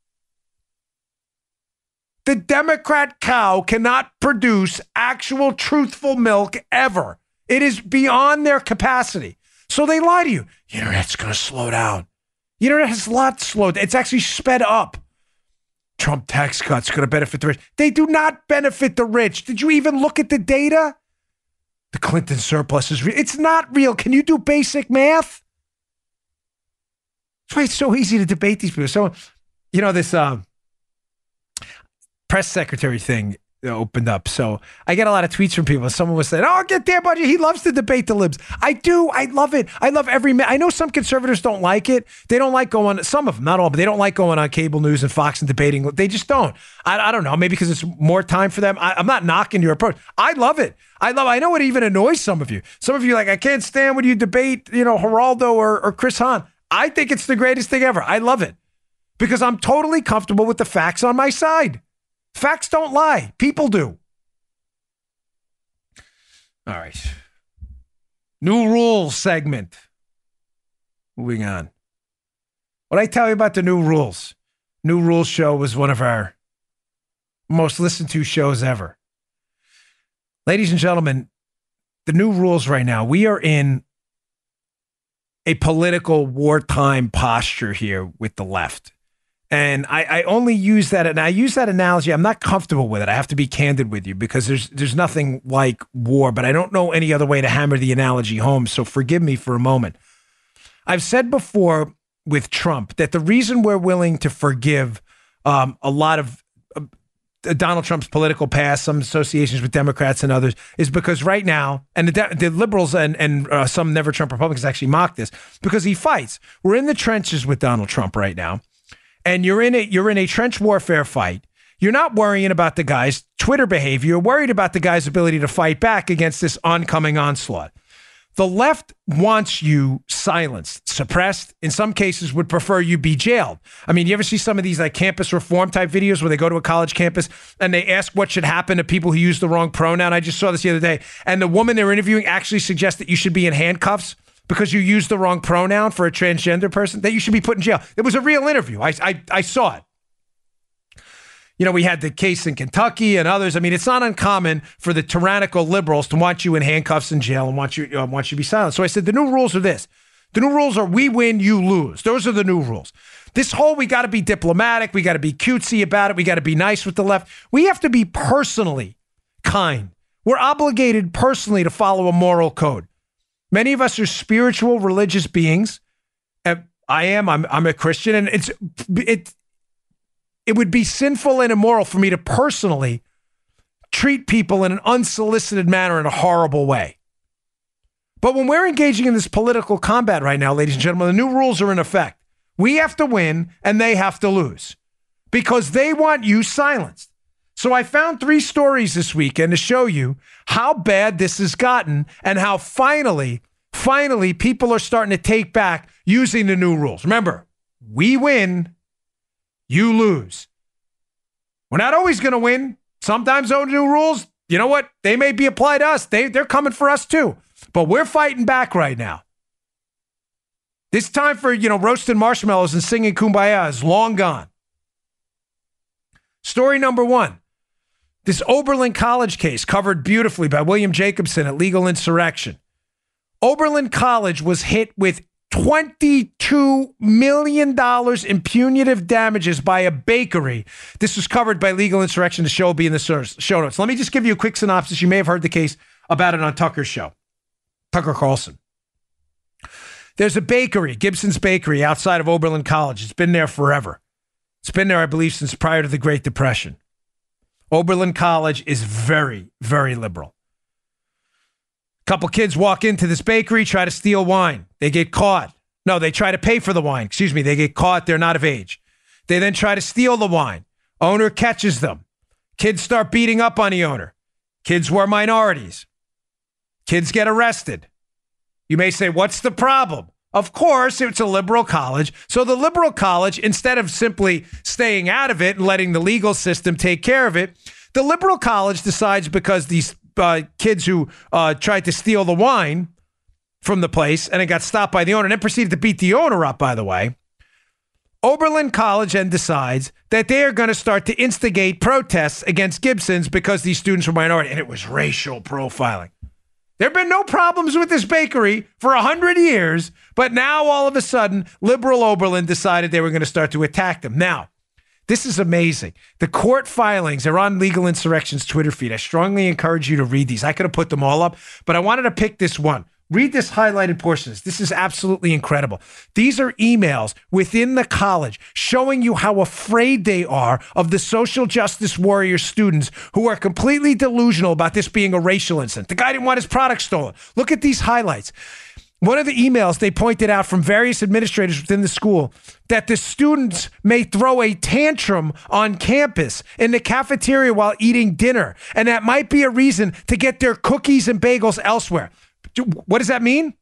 [SPEAKER 3] The Democrat cow cannot produce actual truthful milk ever. It is beyond their capacity. So they lie to you. The internet's going to slow down. The internet has a lot slowed. It's actually sped up. Trump tax cuts going to benefit the rich. They do not benefit the rich. Did you even look at the data? The Clinton surplus is real. It's not real. Can you do basic math? That's why it's so easy to debate these people. So, you know, this uh, press secretary thing opened up. So I get a lot of tweets from people. Someone was saying, oh, get there, buddy. He loves to debate the libs. I do. I love it. I love every man. I know some conservatives don't like it. They don't like going, some of them, not all, but they don't like going on cable news and Fox and debating. They just don't. I, I don't know. Maybe because it's more time for them. I, I'm not knocking your approach. I love it. I love, I know it even annoys some of you. Some of you are like, I can't stand when you debate, you know, Geraldo or, or Chris Hahn. I think it's the greatest thing ever. I love it because I'm totally comfortable with the facts on my side. Facts don't lie. People do. All right. New rules segment. Moving on. What I tell you about the new rules? New Rules show was one of our most listened to shows ever. Ladies and gentlemen, the new rules right now, we are in a political wartime posture here with the left. And I, I only use that, and I use that analogy. I'm not comfortable with it. I have to be candid with you because there's there's nothing like war, but I don't know any other way to hammer the analogy home. So forgive me for a moment. I've said before with Trump that the reason we're willing to forgive um, a lot of uh, Donald Trump's political past, some associations with Democrats and others, is because right now, and the, the liberals and, and uh, some never Trump Republicans actually mock this, because he fights. We're in the trenches with Donald Trump right now. And you're in a you're in a trench warfare fight. You're not worrying about the guy's Twitter behavior. You're worried about the guy's ability to fight back against this oncoming onslaught. The left wants you silenced, suppressed, in some cases would prefer you be jailed. I mean, you ever see some of these like campus reform type videos where they go to a college campus and they ask what should happen to people who use the wrong pronoun? I just saw this the other day. And the woman they're interviewing actually suggests that you should be in handcuffs because you used the wrong pronoun for a transgender person, that you should be put in jail. It was a real interview. I, I, I saw it. You know, we had the case in Kentucky and others. I mean, it's not uncommon for the tyrannical liberals to want you in handcuffs in jail and want you, uh, want you to be silent. So I said, the new rules are this. The new rules are we win, you lose. Those are the new rules. This whole, we got to be diplomatic. We got to be cutesy about it. We got to be nice with the left. We have to be personally kind. We're obligated personally to follow a moral code. Many of us are spiritual, religious beings. I am. I'm. I'm a Christian, and it's it. It would be sinful and immoral for me to personally treat people in an unsolicited manner in a horrible way. But when we're engaging in this political combat right now, ladies and gentlemen, the new rules are in effect. We have to win, and they have to lose because they want you silenced. So I found three stories this weekend to show you how bad this has gotten and how finally, finally people are starting to take back using the new rules. Remember, We win, you lose. We're not always going to win. Sometimes those new rules, you know what? They may be applied to us. They, they're coming for us too. But we're fighting back right now. This time for, you know, roasting marshmallows and singing Kumbaya is long gone. Story number one. This Oberlin College case covered beautifully by William Jacobson at Legal Insurrection. Oberlin College was hit with twenty-two million dollars in punitive damages by a bakery. This was covered by Legal Insurrection. The show will be in the show notes. Let me just give you a quick synopsis. You may have heard the case about it on Tucker's show, Tucker Carlson. There's a bakery, Gibson's Bakery, outside of Oberlin College. It's been there forever. It's been there, I believe, since prior to the Great Depression. Oberlin College is very, very liberal. A couple kids walk into this bakery, try to steal wine. They get caught. No, they try to pay for the wine. Excuse me, they get caught. They're not of age. They then try to steal the wine. Owner catches them. Kids start beating up on the owner. Kids were minorities. Kids get arrested. You may say, what's the problem? Of course, it's a liberal college. So the liberal college, instead of simply staying out of it and letting the legal system take care of it, the liberal college decides because these uh, kids who uh, tried to steal the wine from the place and it got stopped by the owner and then proceeded to beat the owner up, by the way, Oberlin College then decides that they are going to start to instigate protests against Gibson's because these students were minority. And it was racial profiling. There have been no problems with this bakery for one hundred years, but now all of a sudden, liberal Oberlin decided they were going to start to attack them. Now, this is amazing. The court filings are on Legal Insurrection's Twitter feed. I strongly encourage you to read these. I could have put them all up, but I wanted to pick this one. Read this highlighted portion. This is absolutely incredible. These are emails within the college showing you how afraid they are of the social justice warrior students who are completely delusional about this being a racial incident. The guy didn't want his product stolen. Look at these highlights. One of the emails, they pointed out from various administrators within the school that the students may throw a tantrum on campus in the cafeteria while eating dinner, and that might be a reason to get their cookies and bagels elsewhere. What does that mean?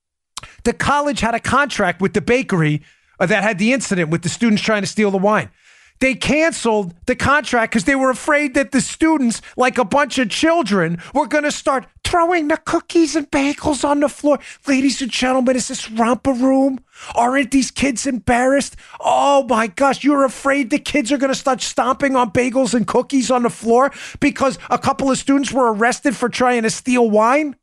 [SPEAKER 3] The college had a contract with the bakery that had the incident with the students trying to steal the wine. They canceled the contract because they were afraid that the students, like a bunch of children, were going to start throwing the cookies and bagels on the floor. Ladies and gentlemen, is this romper room? Aren't these kids embarrassed? Oh my gosh, you're afraid the kids are going to start stomping on bagels and cookies on the floor because a couple of students were arrested for trying to steal wine?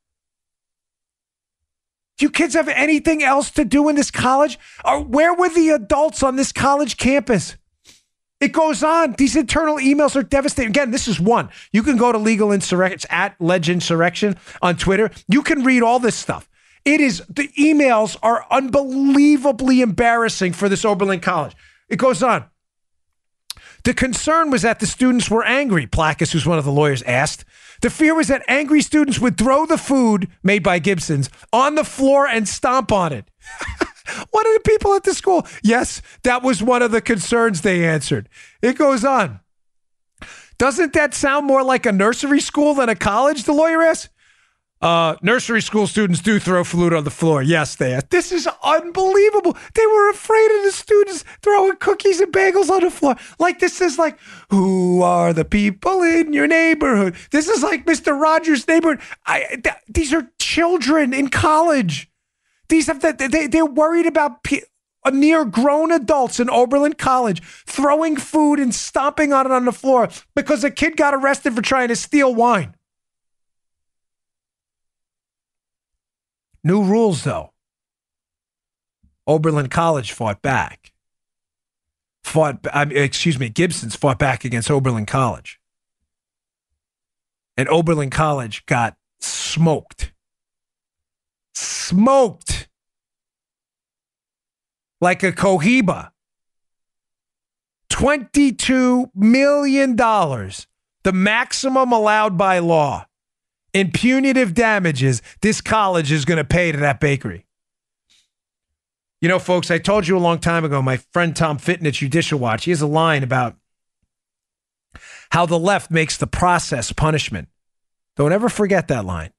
[SPEAKER 3] Do you kids have anything else to do in this college? Or where were the adults on this college campus? It goes on. These internal emails are devastating. Again, this is one. You can go to Legal Insurrection, it's at Legend Insurrection on Twitter. You can read all this stuff. It is, the emails are unbelievably embarrassing for this Oberlin College. It goes on. The concern was that the students were angry, Placus, who's one of the lawyers, asked. The fear was that angry students would throw the food made by Gibson's on the floor and stomp on it. One of the people at the school, yes, that was one of the concerns they answered. It goes on. Doesn't that sound more like a nursery school than a college, the lawyer asked? Uh, nursery school students do throw food on the floor. Yes, they are. This is unbelievable. They were afraid of the students throwing cookies and bagels on the floor. Like this is like, who are the people in your neighborhood? This is like Mister Rogers' neighborhood. I, th- these are children in college. These have that they they're worried about pe- near grown adults in Oberlin College throwing food and stomping on it on the floor because a kid got arrested for trying to steal wine. New rules, though. Oberlin College fought back. Fought, I mean, excuse me, Gibson's fought back against Oberlin College. And Oberlin College got smoked. Smoked. Like a Cohiba. twenty-two million dollars, the maximum allowed by law. In punitive damages, this college is going to pay to that bakery. You know, folks, I told you a long time ago, my friend Tom Fitton at Judicial Watch, he has a line about how the left makes the process punishment. Don't ever forget that line.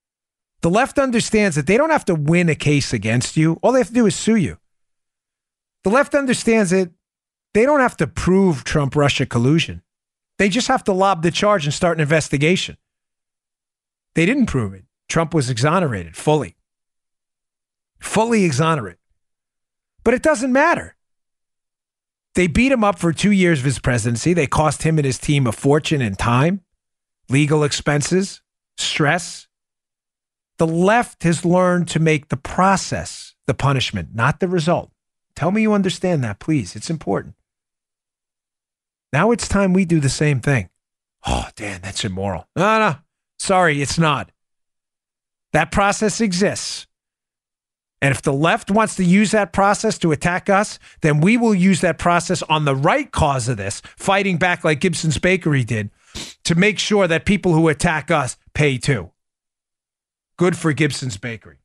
[SPEAKER 3] The left understands that they don't have to win a case against you. All they have to do is sue you. The left understands that they don't have to prove Trump-Russia collusion. They just have to lob the charge and start an investigation. They didn't prove it. Trump was exonerated fully. Fully exonerated. But it doesn't matter. They beat him up for two years of his presidency. They cost him and his team a fortune in time, legal expenses, stress. The left has learned to make the process the punishment, not the result. Tell me you understand that, please. It's important. Now it's time we do the same thing. Oh, Dan, that's immoral. No, no. Sorry, it's not. That process exists. And if the left wants to use that process to attack us, then we will use that process on the right cause of this, fighting back like Gibson's Bakery did, to make sure that people who attack us pay too. Good for Gibson's Bakery.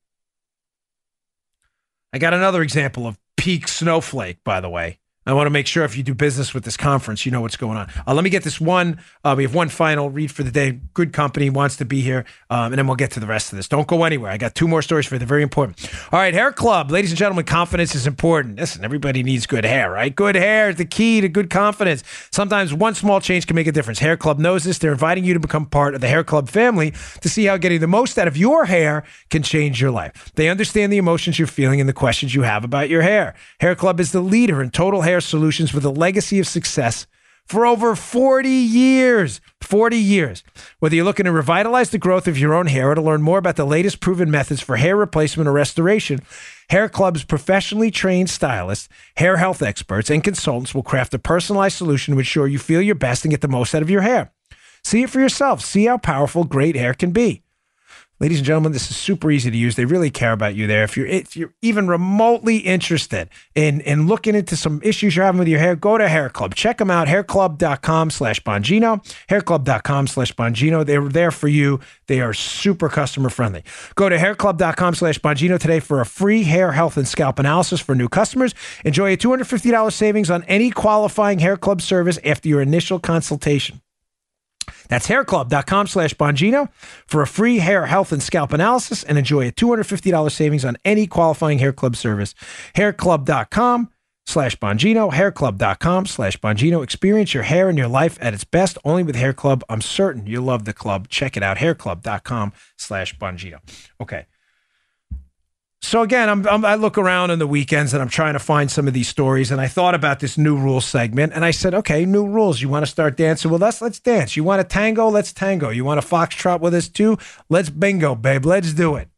[SPEAKER 3] I got another example of peak snowflake, by the way. I want to make sure if you do business with this conference, you know what's going on. Uh, let me get this one. Uh, we have one final read for the day. Good company wants to be here, um, and then we'll get to the rest of this. Don't go anywhere. I got two more stories for you. They're very important. All right, Hair Club. Ladies and gentlemen, confidence is important. Listen, everybody needs good hair, right? Good hair is the key to good confidence. Sometimes one small change can make a difference. Hair Club knows this. They're inviting you to become part of the Hair Club family to see how getting the most out of your hair can change your life. They understand the emotions you're feeling and the questions you have about your hair. Hair Club is the leader in total hair solutions with a legacy of success for over forty years. forty years. Whether you're looking to revitalize the growth of your own hair or to learn more about the latest proven methods for hair replacement or restoration, Hair Club's professionally trained stylists, hair health experts, and consultants will craft a personalized solution to ensure you feel your best and get the most out of your hair. See it for yourself. See how powerful great hair can be. Ladies and gentlemen, this is super easy to use. They really care about you there. If you're if you're even remotely interested in, in looking into some issues you're having with your hair, go to Hair Club. Check them out, hairclub.com slash Bongino, hairclub.com slash Bongino. They're there for you. They are super customer friendly. Go to hairclub.com slash Bongino today for a free hair health and scalp analysis for new customers. Enjoy a two hundred fifty dollars savings on any qualifying Hair Club service after your initial consultation. That's hairclub.com slash Bongino for a free hair health and scalp analysis and enjoy a two hundred fifty dollars savings on any qualifying Hair Club service. Hairclub.com slash Bongino, hairclub.com slash Bongino. Experience your hair and your life at its best only with Hair Club. I'm certain you'll love the club. Check it out, hairclub.com slash Bongino. Okay. So again, I'm, I'm, I look around on the weekends and I'm trying to find some of these stories. And I thought about this new rules segment. And I said, okay, new rules. You want to start dancing with us? Let's dance. You want to tango? Let's tango. You want to foxtrot with us too? Let's bingo, babe. Let's do it.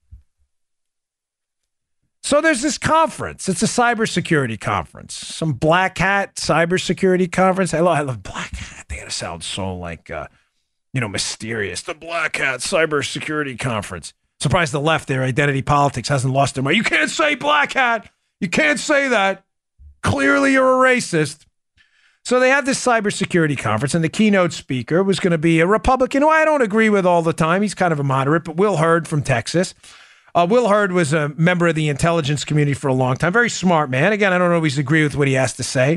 [SPEAKER 3] So there's this conference. It's a cybersecurity conference. Some black hat cybersecurity conference. I love, I love black hat. They gotta sound so like, uh, you know, mysterious. The black hat cybersecurity conference. Surprised the left, their identity politics hasn't lost their mind. You can't say black hat. You can't say that. Clearly you're a racist. So they had this cybersecurity conference, and the keynote speaker was going to be a Republican who I don't agree with all the time. He's kind of a moderate, but Will Hurd from Texas. Uh, Will Hurd was a member of the intelligence community for a long time. Very smart man. Again, I don't always agree with what he has to say.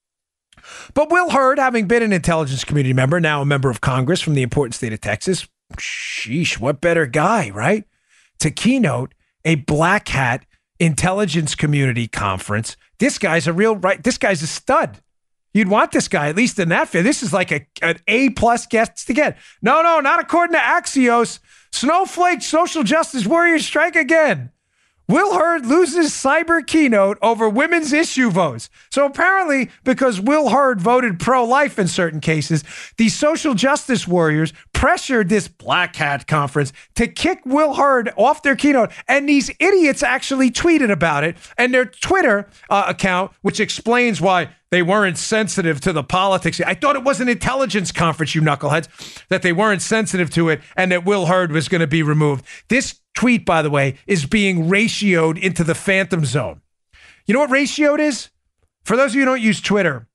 [SPEAKER 3] But Will Hurd, having been an intelligence community member, now a member of Congress from the important state of Texas, sheesh, what better guy, right? To keynote a black hat intelligence community conference. This guy's a real right. This guy's a stud. You'd want this guy, at least in that field. This is like a, an A-plus guest to get. No, no, not according to Axios. Snowflake social justice warriors strike again. Will Hurd loses cyber keynote over women's issue votes. So apparently, because Will Hurd voted pro-life in certain cases, the social justice warriors pressured this black hat conference to kick Will Hurd off their keynote. And these idiots actually tweeted about it. And their Twitter uh, account, which explains why they weren't sensitive to the politics. I thought it was an intelligence conference, you knuckleheads, that they weren't sensitive to it and that Will Hurd was going to be removed. This tweet, by the way, is being ratioed into the phantom zone. You know what ratioed is? For those of you who don't use Twitter,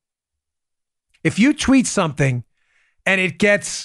[SPEAKER 3] if you tweet something and it gets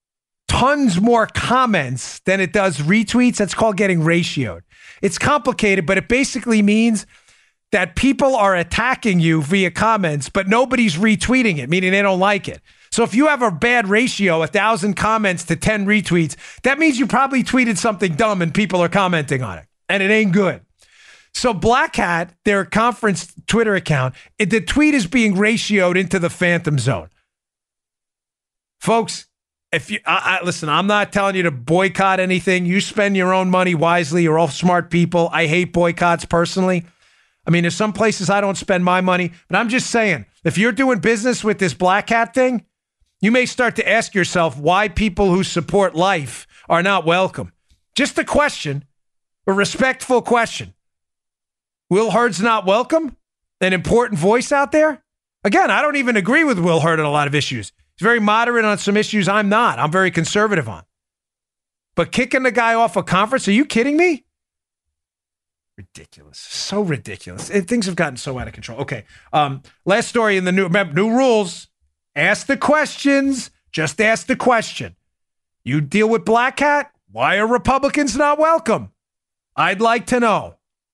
[SPEAKER 3] tons more comments than it does retweets, that's called getting ratioed. It's complicated, but it basically means that people are attacking you via comments, but nobody's retweeting it, meaning they don't like it. So if you have a bad ratio, a thousand comments to ten retweets, that means you probably tweeted something dumb and people are commenting on it, and it ain't good. So Black Hat, their conference Twitter account, it, the tweet is being ratioed into the phantom zone. Folks, if you I, I, listen, I'm not telling you to boycott anything. You spend your own money wisely. You're all smart people. I hate boycotts personally. I mean, there's some places I don't spend my money, but I'm just saying, if you're doing business with this Black Hat thing, you may start to ask yourself why people who support life are not welcome. Just a question, a respectful question. Will Hurd's not welcome? An important voice out there? Again, I don't even agree with Will Hurd on a lot of issues. He's very moderate on some issues I'm not. I'm very conservative on. But kicking the guy off a conference, are you kidding me? Ridiculous. So ridiculous. It, things have gotten so out of control. Okay. Um, last story in the new, remember, new rules. Ask the questions. Just ask the question. You deal with Black Hat? Why are Republicans not welcome? I'd like to know.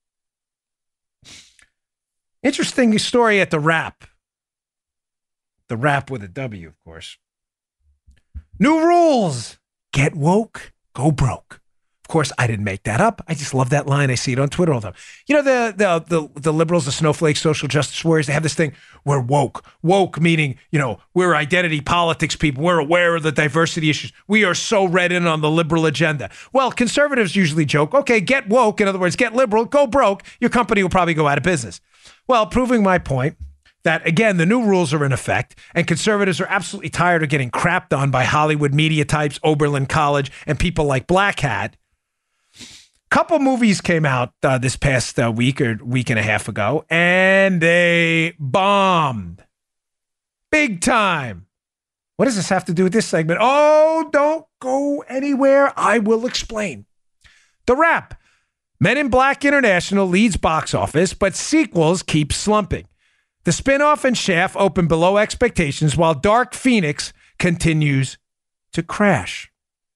[SPEAKER 3] Interesting story at the Wrap. The Wrap with a W, of course. New rules. Get woke, go broke. Of course, I didn't make that up. I just love that line. I see it on Twitter all the time. You know, the the the, the liberals, the snowflakes, social justice warriors, they have this thing, we're woke. Woke meaning, you know, we're identity politics people. We're aware of the diversity issues. We are so read in on the liberal agenda. Well, conservatives usually joke, okay, get woke. In other words, get liberal, go broke. Your company will probably go out of business. Well, proving my point that, again, the new rules are in effect, and conservatives are absolutely tired of getting crapped on by Hollywood media types, Oberlin College, and people like Black Hat. Couple movies came out uh, this past uh, week or week and a half ago, and they bombed. Big time. What does this have to do with this segment? Oh, don't go anywhere. I will explain. The Wrap. Men in Black International leads box office, but sequels keep slumping. The spinoff and Shaft open below expectations, while Dark Phoenix continues to crash.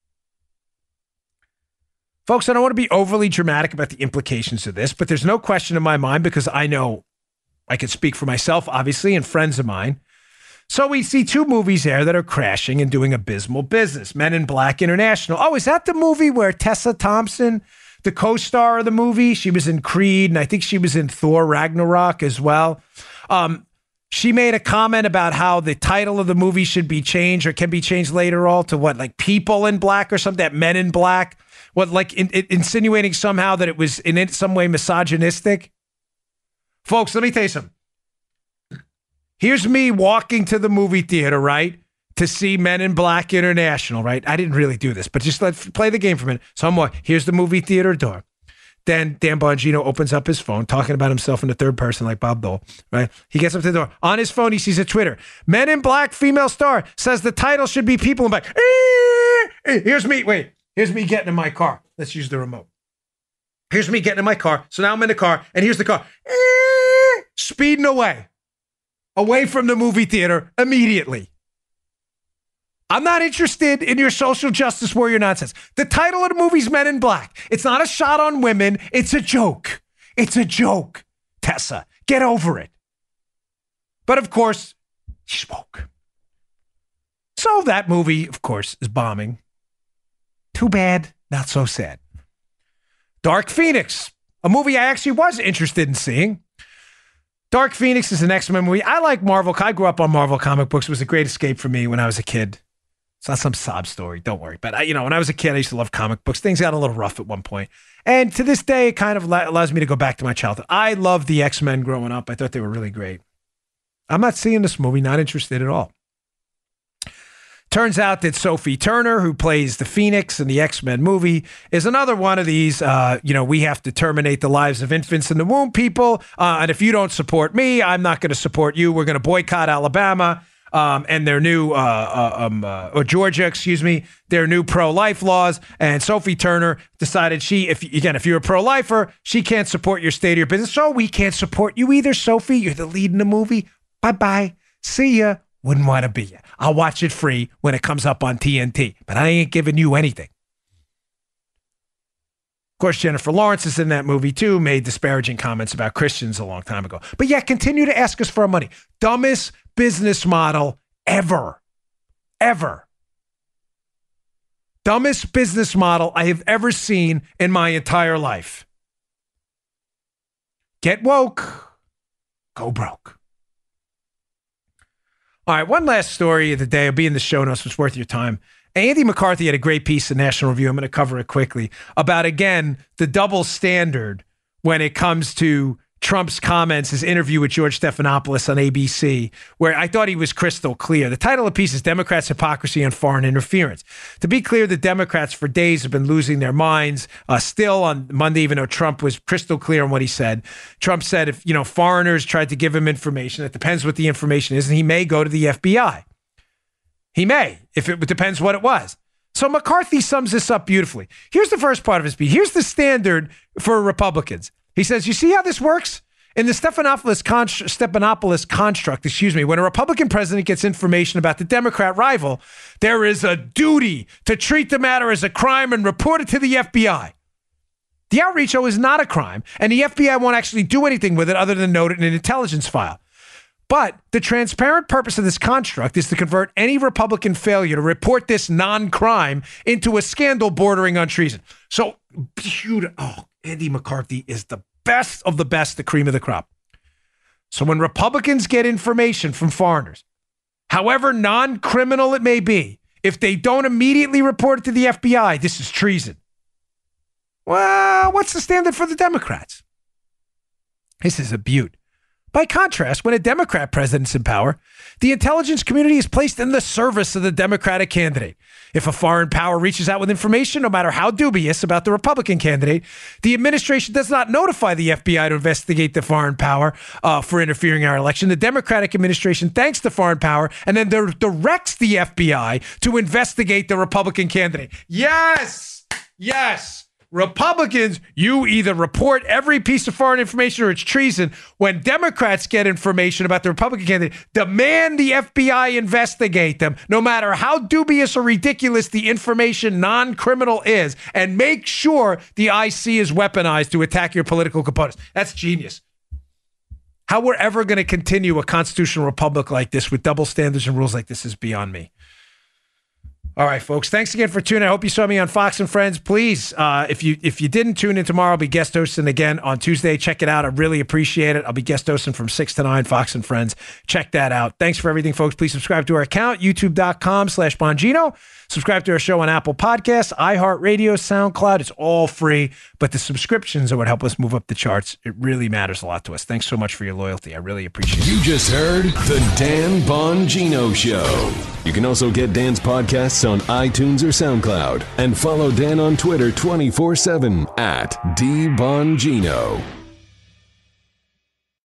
[SPEAKER 3] Folks, I don't want to be overly dramatic about the implications of this, but there's no question in my mind, because I know I can speak for myself, obviously, and friends of mine. So we see two movies there that are crashing and doing abysmal business. Men in Black International. Oh, is that the movie where Tessa Thompson, the co-star of the movie, she was in Creed, and I think she was in Thor Ragnarok as well. Um, she made a comment about how the title of the movie should be changed, or can be changed later all to what, like People in Black or something, that Men in Black. What, like in, in, insinuating somehow that it was in some way misogynistic? Folks, let me tell you something. Here's me walking to the movie theater, right, to see Men in Black International, right? I didn't really do this, but just let's play the game for a minute. So I'm walking. Here's the movie theater door. Then Dan Bongino opens up his phone, talking about himself in the third person like Bob Dole, right? He gets up to the door. On his phone, he sees a Twitter. Men in Black female star says the title should be People in Black. Here's me. Wait. Here's me getting in my car. Let's use the remote. Here's me getting in my car. So now I'm in the car, and here's the car. Speeding away. Away from the movie theater immediately. I'm not interested in your social justice warrior nonsense. The title of the movie's Men in Black. It's not a shot on women. It's a joke. It's a joke. Tessa, get over it. But of course, she spoke. So that movie, of course, is bombing. Too bad, not so sad. Dark Phoenix, a movie I actually was interested in seeing. Dark Phoenix is an X-Men movie. I like Marvel. I grew up on Marvel comic books. It was a great escape for me when I was a kid. It's not some sob story, don't worry. But, I, you know, when I was a kid, I used to love comic books. Things got a little rough at one point. And to this day, it kind of allows me to go back to my childhood. I loved the X-Men growing up. I thought they were really great. I'm not seeing this movie, not interested at all. Turns out that Sophie Turner, who plays the Phoenix in the X-Men movie, is another one of these, uh, you know, we have to terminate the lives of infants in the womb people. Uh, and if you don't support me, I'm not going to support you. We're going to boycott Alabama um, and their new, uh, uh, um, uh, or Georgia, excuse me, their new pro-life laws. And Sophie Turner decided she, if again, if you're a pro-lifer, she can't support your state or your business. So we can't support you either, Sophie. You're the lead in the movie. Bye-bye. See ya. Wouldn't want to be you. I'll watch it free when it comes up on T N T, but I ain't giving you anything. Of course, Jennifer Lawrence is in that movie too, made disparaging comments about Christians a long time ago. But yeah, continue to ask us for our money. Dumbest business model ever. Ever. Dumbest business model I have ever seen in my entire life. Get woke. Go broke. All right, one last story of the day. It'll be in the show notes. It's worth your time. Andy McCarthy had a great piece in National Review. I'm going to cover it quickly about, again, the double standard when it comes to Trump's comments, his interview with George Stephanopoulos on A B C, where I thought he was crystal clear. The title of the piece is Democrats' Hypocrisy and Foreign Interference. To be clear, the Democrats for days have been losing their minds. Uh, still on Monday, even though Trump was crystal clear on what he said, Trump said if, you know, foreigners tried to give him information, it depends what the information is, and he may go to the F B I. He may, if it depends what it was. So McCarthy sums this up beautifully. Here's the first part of his speech. Here's the standard for Republicans. He says, you see how this works? In the Stephanopoulos, constr- Stephanopoulos construct, excuse me, when a Republican president gets information about the Democrat rival, there is a duty to treat the matter as a crime and report it to the F B I. The outreach, though, is not a crime, and the F B I won't actually do anything with it other than note it in an intelligence file. But the transparent purpose of this construct is to convert any Republican failure to report this non-crime into a scandal bordering on treason. So, beautiful. Oh, Andy McCarthy is the best of the best, the cream of the crop. So when Republicans get information from foreigners, however non-criminal it may be, if they don't immediately report it to the F B I, this is treason. Well, what's the standard for the Democrats? This is a beaut. By contrast, when a Democrat president's in power, the intelligence community is placed in the service of the Democratic candidate. If a foreign power reaches out with information, no matter how dubious, about the Republican candidate, the administration does not notify the F B I to investigate the foreign power uh, for interfering in our election. The Democratic administration thanks the foreign power and then directs the F B I to investigate the Republican candidate. Yes! Yes! Republicans, you either report every piece of foreign information or it's treason. When Democrats get information about the Republican candidate, demand the F B I investigate them, no matter how dubious or ridiculous the information non-criminal is, and make sure the I C is weaponized to attack your political opponents. That's genius. How we're ever going to continue a constitutional republic like this with double standards and rules like this is beyond me. All right, folks. Thanks again for tuning in. I hope you saw me on Fox and Friends. Please, uh, if you if you didn't tune in tomorrow, I'll be guest hosting again on Tuesday. Check it out. I really appreciate it. I'll be guest hosting from six to nine, Fox and Friends. Check that out. Thanks for everything, folks. Please subscribe to our account, youtube.com slash Bongino. Subscribe to our show on Apple Podcasts, iHeartRadio, SoundCloud. It's all free, but the subscriptions are what help us move up the charts. It really matters a lot to us. Thanks so much for your loyalty. I really appreciate it.
[SPEAKER 2] You just heard The Dan Bongino Show. You can also get Dan's podcasts on iTunes or SoundCloud. And follow Dan on Twitter twenty-four seven at D Bongino.